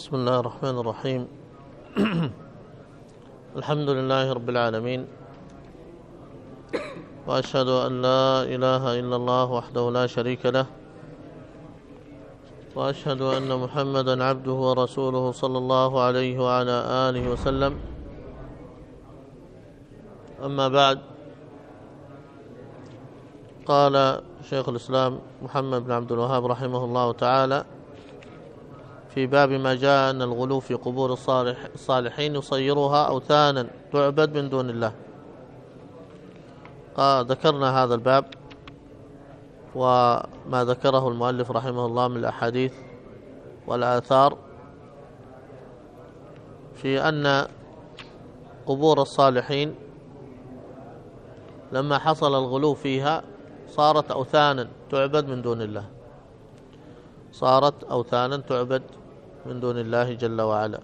بسم الله الرحمن الرحيم. الحمد لله رب العالمين، وأشهد أن لا إله إلا الله وحده لا شريك له، وأشهد أن محمدا عبده ورسوله صلى الله عليه وعلى آله وسلم. أما بعد، قال شيخ الإسلام محمد بن عبد الوهاب رحمه الله تعالى في باب ما جاء أن الغلو في قبور الصالحين يصيرها أوثانا تعبد من دون الله. ذكرنا هذا الباب وما ذكره المؤلف رحمه الله من الأحاديث والآثار في أن قبور الصالحين لما حصل الغلو فيها صارت أوثانا تعبد من دون الله، صارت أوثانا تعبد من دون الله جل وعلا،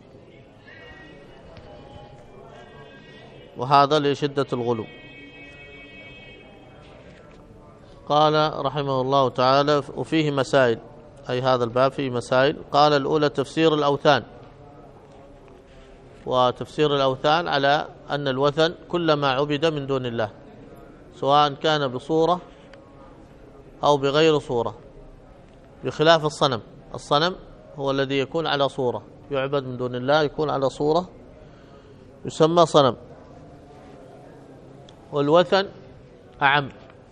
وهذا لشدة الغلو. قال رحمه الله تعالى: وفيه مسائل، أي هذا الباب فيه مسائل. قال: الأولى تفسير الأوثان، وتفسير الأوثان على أن الوثن كل ما عبد من دون الله، سواء كان بصورة أو بغير صورة، بخلاف الصنم. الصنم هو الذي يكون على صورة، يعبد من دون الله، يكون على صورة، يسمى صنم. والوثن أعم،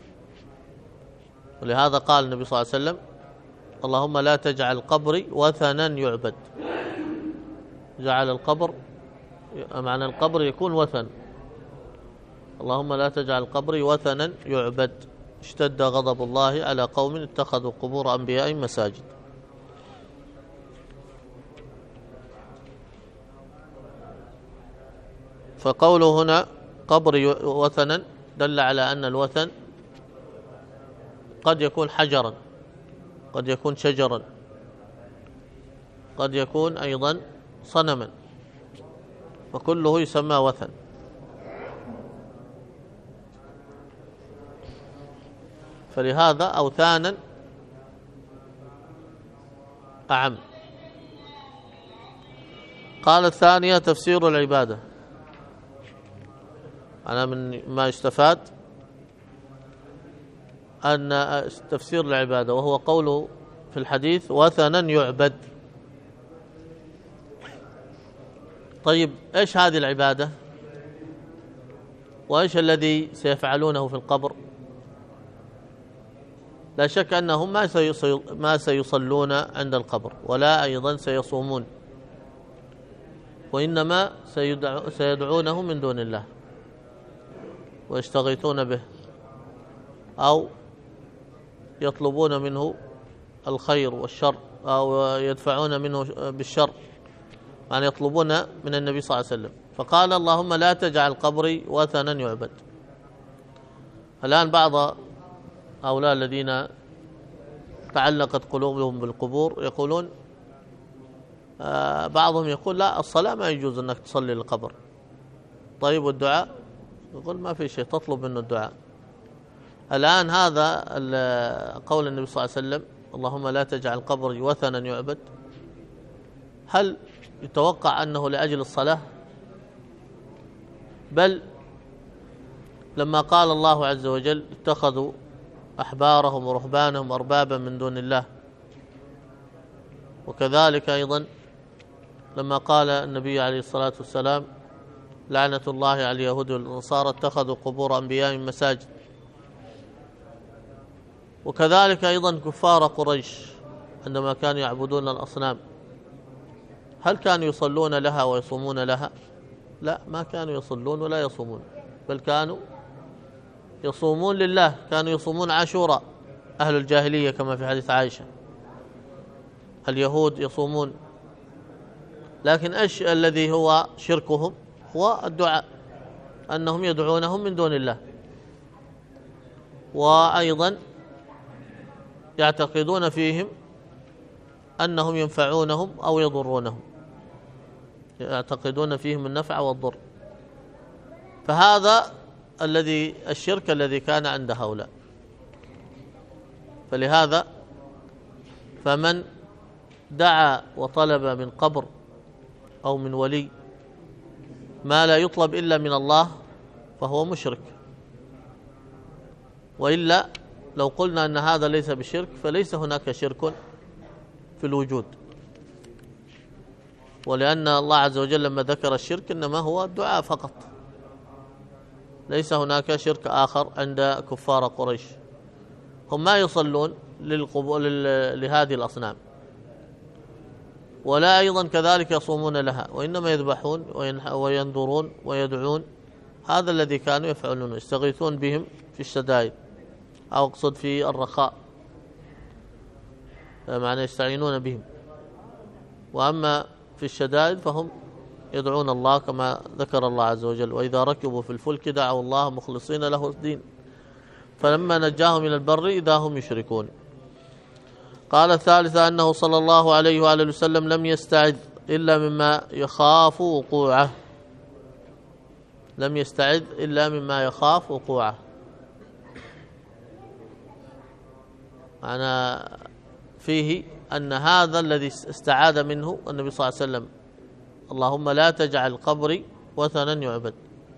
ولهذا قال النبي صلى الله عليه وسلم: اللهم لا تجعل قبري وثنا يعبد. جعل القبر، معنى القبر يكون وثن. اللهم لا تجعل قبري وثنا يعبد. اشتد غضب الله على قوم اتخذوا قبور أنبيائهم مساجد. فقوله هنا قبري وثنا دل على أن الوثن قد يكون حجرا، قد يكون شجرا، قد يكون أيضا صنما، وكله يسمى وثن. فلهذا أوثانا أعم. قال: الثانية تفسير العبادة. أنا من ما يستفاد أن تفسير العبادة، وهو قوله في الحديث: وثنا يعبد. طيب، إيش هذه العبادة؟ وإيش الذي سيفعلونه في القبر؟ لا شك أنهم ما سيصلون عند القبر، ولا أيضا سيصومون، وإنما سيدعونه من دون الله ويستغيثون به، أو يطلبون منه الخير والشر، أو يدفعون منه بالشر، يعني يطلبون من النبي صلى الله عليه وسلم. فقال: اللهم لا تجعل قبري وثنا يعبد. الآن بعض هؤلاء الذين تعلقت قلوبهم بالقبور يقولون، بعضهم يقول: لا، الصلاة ما يجوز أنك تصلي للقبر. طيب، والدعاء؟ يقول ما في شيء، تطلب منه الدعاء. الآن هذا قول النبي صلى الله عليه وسلم: اللهم لا تجعل قبري وثنا يعبد، هل يتوقع أنه لأجل الصلاة؟ بل لما قال الله عز وجل: اتخذوا أحبارهم ورهبانهم أربابا من دون الله، وكذلك أيضا لما قال النبي عليه الصلاة والسلام: لعنة الله على اليهود والنصارى اتخذوا قبور أنبيائهم مساجد. وكذلك أيضا كفار قريش عندما كانوا يعبدون الأصنام، هل كانوا يصلون لها ويصومون لها؟ لا، ما كانوا يصلون ولا يصومون، بل كانوا يصومون لله. كانوا يصومون عاشوراء أهل الجاهلية كما في حديث عائشة. اليهود يصومون، لكن إيش الذي هو شركهم؟ هو الدعاء، أنهم يدعونهم من دون الله، وأيضا يعتقدون فيهم أنهم ينفعونهم أو يضرونهم، يعتقدون فيهم النفع والضر. فهذا الشرك الذي كان عند هؤلاء. فلهذا فمن دعا وطلب من قبر أو من ولي ما لا يطلب إلا من الله فهو مشرك. وإلا لو قلنا أن هذا ليس بشرك فليس هناك شرك في الوجود، ولأن الله عز وجل لما ذكر الشرك إنما هو الدعاء فقط، ليس هناك شرك آخر عند كفار قريش. هم ما يصلون لهذه الأصنام، ولا أيضا كذلك يصومون لها، وإنما يذبحون وينذرون ويدعون. هذا الذي كانوا يفعلون، يستغيثون بهم في الشدائد، أو أقصد في الرخاء، معنى يستعينون بهم. وأما في الشدائد فهم يدعون الله كما ذكر الله عز وجل: وإذا ركبوا في الفلك دعوا الله مخلصين له الدين فلما نجاهم إلى البر إذا هم يشركون. قال الثالثة أنه صلى الله عليه وآله وسلم لم يستعذ إلا مما يخاف وقوعه، لم يستعذ إلا مما يخاف وقوعه. معنى فيه أن هذا الذي استعاذ منه النبي صلى الله عليه وسلم: اللهم لا تجعل قبري وثنا يعبد.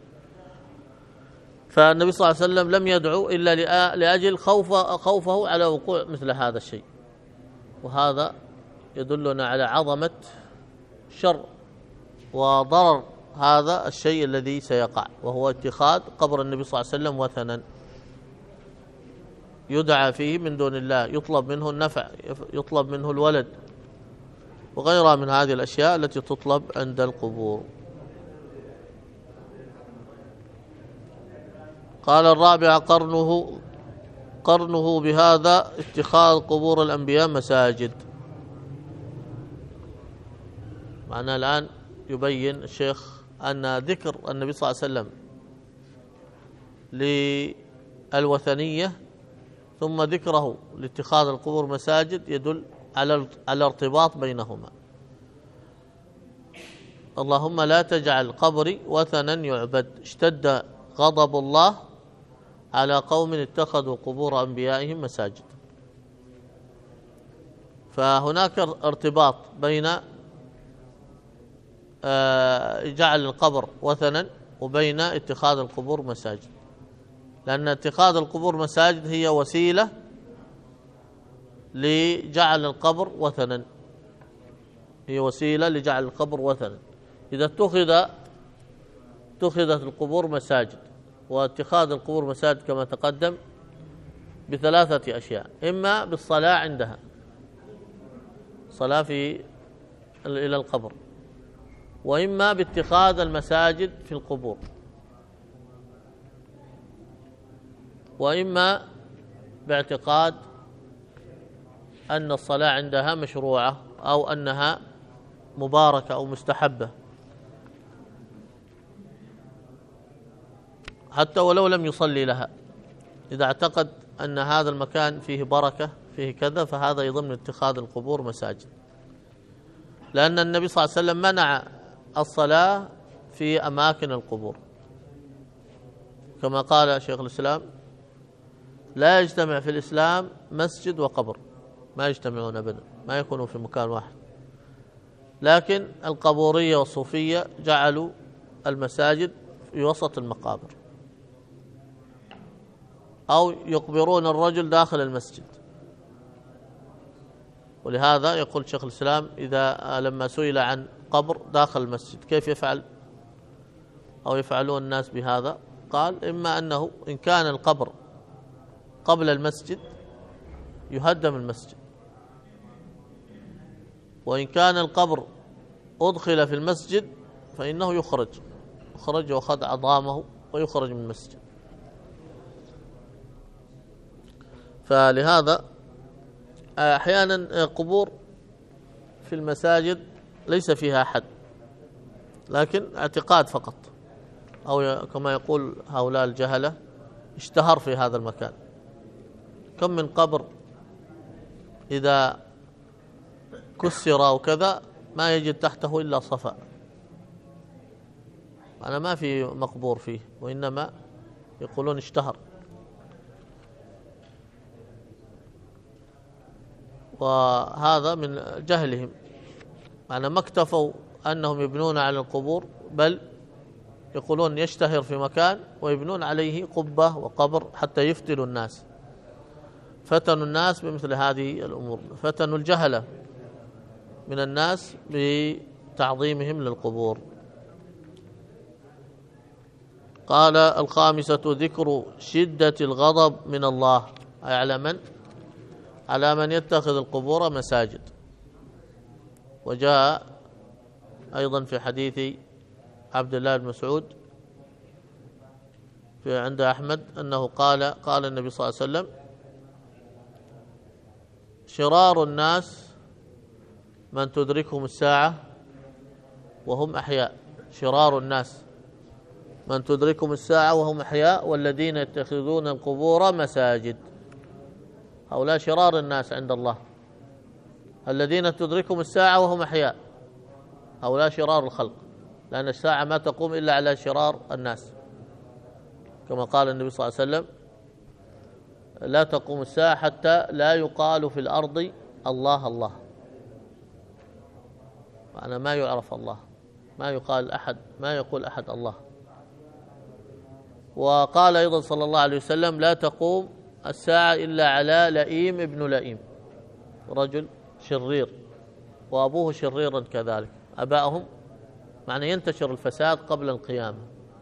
فالنبي صلى الله عليه وسلم لم يدعو إلا لأجل خوفه على وقوع مثل هذا الشيء، وهذا يدلنا على عظمة شر وضرر هذا الشيء الذي سيقع، وهو اتخاذ قبر النبي صلى الله عليه وسلم وثنا يدعى فيه من دون الله، يطلب منه النفع، يطلب منه الولد، وغيرها من هذه الأشياء التي تطلب عند القبور. قال الرابع: قرنه بهذا اتخاذ قبور الأنبياء مساجد. معناه الآن يبين الشيخ أن ذكر النبي صلى الله عليه وسلم للوثنية ثم ذكره لاتخاذ القبور مساجد يدل على ارتباط بينهما. اللهم لا تجعل قبري وثنا يعبد. اشتد غضب الله على قوم اتخذوا قبور أنبيائهم مساجد. فهناك ارتباط بين جعل القبر وثنا وبين اتخاذ القبور مساجد، لأن اتخاذ القبور مساجد هي وسيلة لجعل القبر وثنا، هي وسيلة لجعل القبر وثنا. إذا اتخذت القبور مساجد، واتخاذ القبور مساجد كما تقدم بثلاثة أشياء: إما بالصلاة عندها، صلاة إلى القبر، وإما باتخاذ المساجد في القبور، وإما باعتقاد أن الصلاة عندها مشروعة أو أنها مباركة أو مستحبة، حتى ولو لم يصلي لها. إذا اعتقد أن هذا المكان فيه بركة فيه كذا فهذا يضمن اتخاذ القبور مساجد، لأن النبي صلى الله عليه وسلم منع الصلاة في أماكن القبور، كما قال شيخ الإسلام: لا يجتمع في الإسلام مسجد وقبر، ما يجتمعون أبدا، ما يكونوا في مكان واحد. لكن القبورية والصوفية جعلوا المساجد في وسط المقابر، أو يقبرون الرجل داخل المسجد. ولهذا يقول شيخ الإسلام: إذا لما سئل عن قبر داخل المسجد كيف يفعل أو يفعلون الناس بهذا، قال: إما أنه إن كان القبر قبل المسجد يهدم المسجد، وإن كان القبر أدخل في المسجد فإنه يخرج وأخذ عظامه ويخرج من المسجد. فلهذا أحيانا قبور في المساجد ليس فيها حد، لكن اعتقاد فقط، أو كما يقول هؤلاء الجهلة اشتهر في هذا المكان. كم من قبر إذا كسر وكذا ما يجد تحته إلا صفاء، أنا ما في مقبور فيه، وإنما يقولون اشتهر. وهذا من جهلهم، يعني ما اكتفوا أنهم يبنون على القبور، بل يقولون يشتهر في مكان ويبنون عليه قبة وقبر حتى يفتنوا الناس. فتنوا الناس بمثل هذه الأمور، فتنوا الجهلة من الناس بتعظيمهم للقبور. قال: الخامسة ذكر شدة الغضب من الله، أي على من يتخذ القبور مساجد. وجاء أيضا في حديث عبد الله بن مسعود عند أحمد أنه قال النبي صلى الله عليه وسلم: شرار الناس من تدركهم الساعة وهم أحياء. شرار الناس من تدركهم الساعة وهم أحياء والذين يتخذون القبور مساجد. هؤلاء شرار الناس عند الله، الذين تدركهم الساعة وهم أحياء، هؤلاء شرار الخلق، لأن الساعة ما تقوم إلا على شرار الناس، كما قال النبي صلى الله عليه وسلم: لا تقوم الساعة حتى لا يقال في الأرض الله الله، معنى ما يعرف الله، ما يقول أحد الله. وقال أيضا صلى الله عليه وسلم: لا تقوم الساعة إلا على لئيم ابن لئيم، رجل شرير وأبوه شريرا كذلك، أبائهم، معنى ينتشر الفساد قبل القيامة.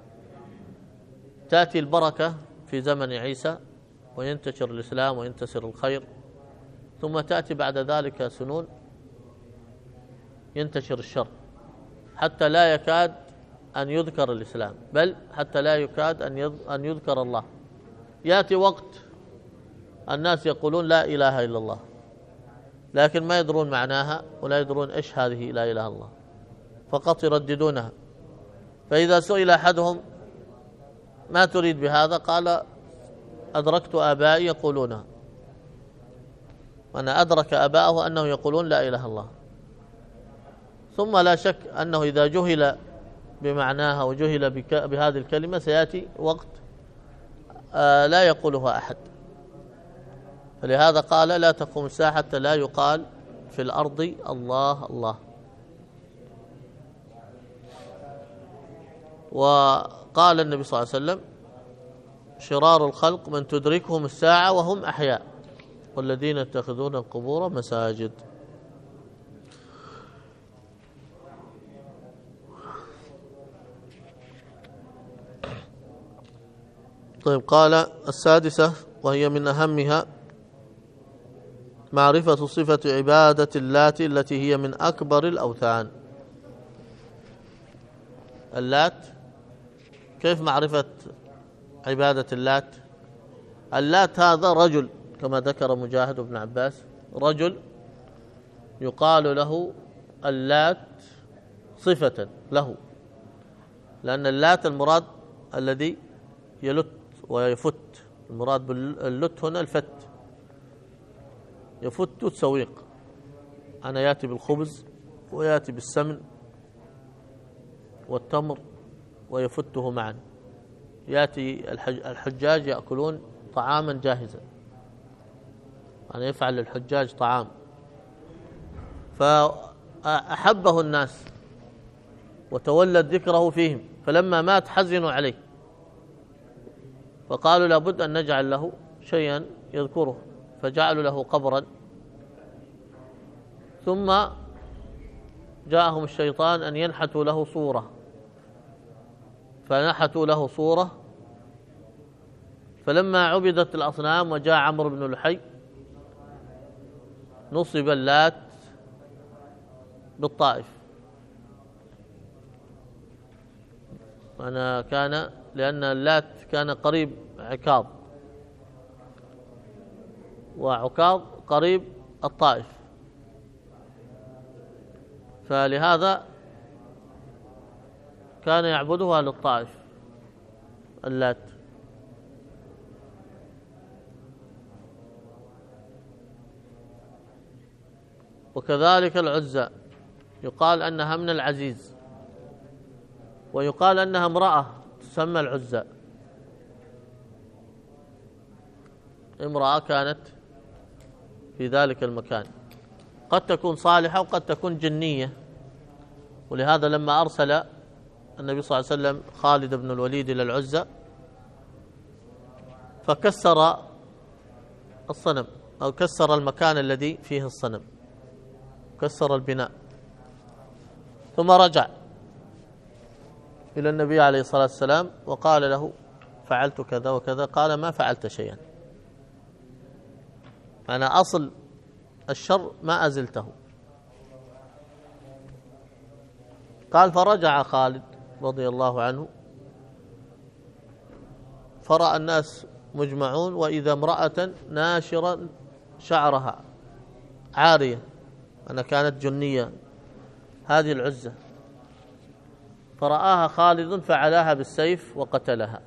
تأتي البركة في زمن عيسى وينتشر الإسلام وينتشر الخير، ثم تأتي بعد ذلك سنون ينتشر الشر حتى لا يكاد أن يذكر الإسلام، بل حتى لا يكاد أن يذكر الله. يأتي وقت الناس يقولون لا إله إلا الله، لكن ما يدرون معناها ولا يدرون إيش هذه لا إله إلا الله، فقط يرددونها. فإذا سئل أحدهم: ما تريد بهذا؟ قال: أدركت آبائي يقولونها. وأنا أدرك آباءه أنهم يقولون لا إله إلا الله. ثم لا شك أنه إذا جهل بمعناها وجهل بهذه الكلمة سيأتي وقت لا يقولها أحد. فلهذا قال: لا تقوم الساعة حتى لا يقال في الأرض الله الله. وقال النبي صلى الله عليه وسلم: شرار الخلق من تدركهم الساعة وهم أحياء والذين يتخذون القبور مساجد. طيب، قال: السادسة وهي من أهمها معرفة صفة عبادة اللات التي هي من أكبر الأوثان. اللات، كيف معرفة عبادة اللات؟ اللات هذا رجل كما ذكر مجاهد بن عباس، رجل يقال له اللات صفة له، لأن اللات المراد الذي يلت ويفت، المراد باللت هنا الفت، يفت التسويق، أنا يأتي بالخبز ويأتي بالسمن والتمر ويفته معا. يأتي الحجاج يأكلون طعاما جاهزا، يعني يفعل للحجاج طعام، فأحبه الناس وتولد ذكره فيهم، فلما مات حزنوا عليه فقالوا لابد أن نجعل له شيئا يذكره، فجعلوا له قبرا. ثم جاءهم الشيطان أن ينحتوا له صورة، فنحتوا له صورة. فلما عبدت الأصنام وجاء عمرو بن لحي نصب اللات بالطائف، لأن اللات كان قريب عكاظ، وعكاظ قريب الطائف، فلهذا كان يعبدها للطائف اللات. وكذلك العزى يقال أنها من العزيز، ويقال أنها امرأة تسمى العزى، امرأة كانت في ذلك المكان. قد تكون صالحة وقد تكون جنية. ولهذا لما أرسل النبي صلى الله عليه وسلم خالد بن الوليد إلى العزة فكسر الصنم أو كسر المكان الذي فيه الصنم، كسر البناء، ثم رجع إلى النبي عليه الصلاة والسلام وقال له فعلت كذا وكذا. قال ما فعلت شيئا، أنا أصل الشر ما أزلته. قال فرجع خالد رضي الله عنه فرأى الناس مجمعون وإذا امرأة ناشرا شعرها عارية، أنا كانت جنية هذه العزة، فرآها خالد فعلاها بالسيف وقتلها.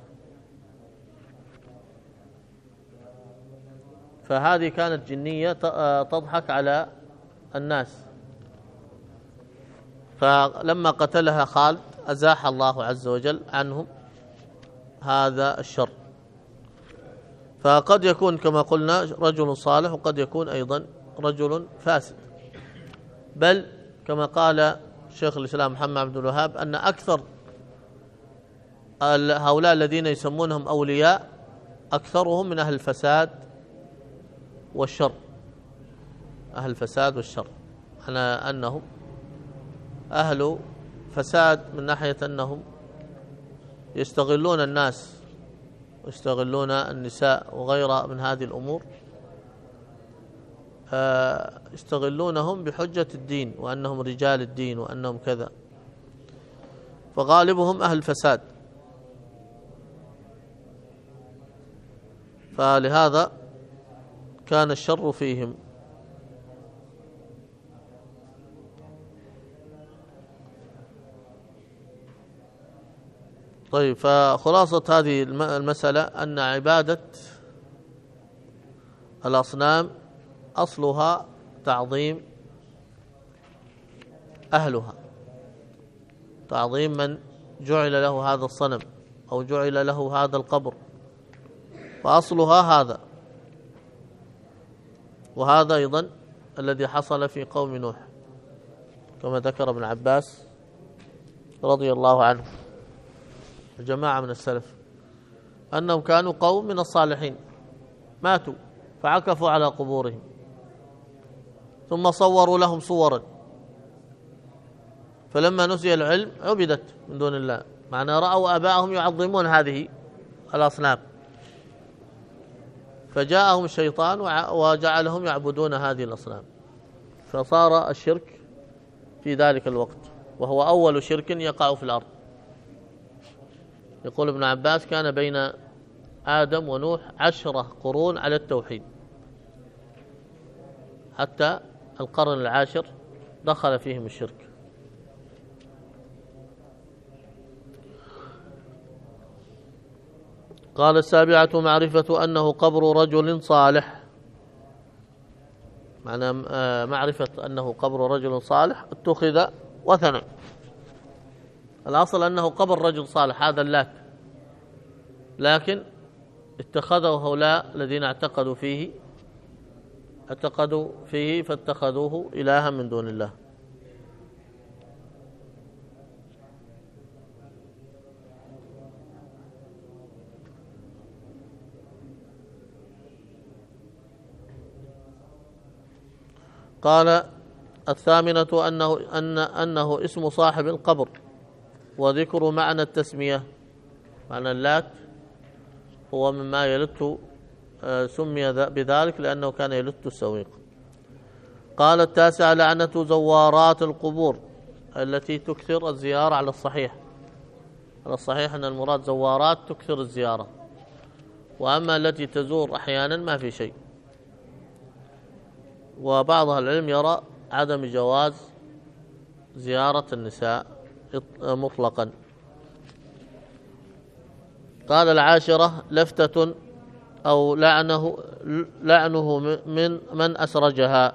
فهذه كانت جنية تضحك على الناس، فلما قتلها خالد أزاح الله عز وجل عنهم هذا الشر. فقد يكون كما قلنا رجل صالح وقد يكون أيضا رجل فاسد، بل كما قال شيخ الإسلام محمد عبد الوهاب أن أكثر هؤلاء الذين يسمونهم أولياء أكثرهم من أهل الفساد والشر، أهل الفساد والشر، على أنهم أهل فساد من ناحية أنهم يستغلون الناس ويستغلون النساء وغيرها من هذه الأمور، يستغلونهم بحجة الدين وأنهم رجال الدين وأنهم كذا، فغالبهم أهل فساد. فلهذا كان الشر فيهم. طيب، فخلاصة هذه المسألة أن عبادة الأصنام أصلها تعظيم أهلها، تعظيم من جعل له هذا الصنم أو جعل له هذا القبر، فأصلها هذا. وهذا أيضا الذي حصل في قوم نوح كما ذكر ابن عباس رضي الله عنه جماعة من السلف أنهم كانوا قوم من الصالحين ماتوا فعكفوا على قبورهم ثم صوروا لهم صورا، فلما نسي العلم عبدت من دون الله، معنى رأوا آباءهم يعظمون هذه الأصنام، فجاءهم الشيطان وجعلهم يعبدون هذه الأصنام، فصار الشرك في ذلك الوقت، وهو أول شرك يقع في الأرض. يقول ابن عباس كان بين آدم ونوح 10 قرون على التوحيد، حتى القرن العاشر دخل فيهم الشرك. قال السابعة معرفة أنه قبر رجل صالح، معنى معرفة أنه قبر رجل صالح اتخذ وثنا. الأصل أنه قبر رجل صالح هذا اللات، لكن اتخذه هؤلاء الذين اعتقدوا فيه فاتخذوه إلها من دون الله. قال الثامنة أنه اسم صاحب القبر وذكر معنى التسمية، معنى اللات هو مما يلت، سمي بذلك لأنه كان يلت السويق. قال التاسع لعنة زوارات القبور التي تكثر الزيارة. على الصحيح أن المراد زوارات تكثر الزيارة، وأما التي تزور أحيانا ما في شيء. وبعض أهل العلم يرى عدم جواز زيارة النساء مطلقا. قال العاشرة لفتة أو لعنه من أسرجها.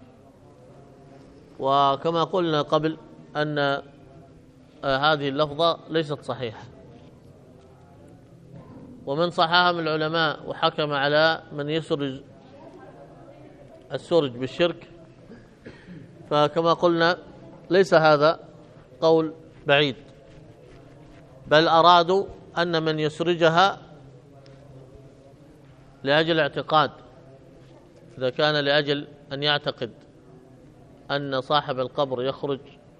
وكما قلنا قبل أن هذه اللفظة ليست صحيحة، ومن صححها من العلماء وحكم على من يسرج السرج بالشرك فكما قلنا ليس هذا قول بعيد، بل أرادوا أن من يسرجها لأجل اعتقاد، إذا كان لأجل أن يعتقد أن صاحب القبر يخرج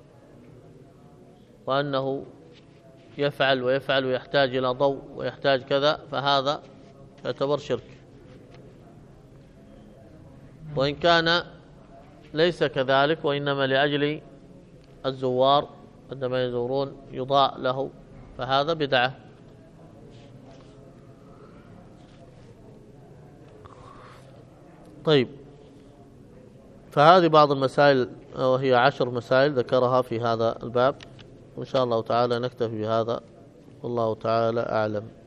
وأنه يفعل ويفعل ويحتاج إلى ضوء ويحتاج كذا، فهذا يعتبر شرك. وإن كان ليس كذلك وإنما لأجل الزوار عندما يزورون يضاء له، فهذا بدعة. طيب، فهذه بعض المسائل، وهي 10 مسائل ذكرها في هذا الباب، وإن شاء الله تعالى نكتفي بهذا، والله تعالى أعلم.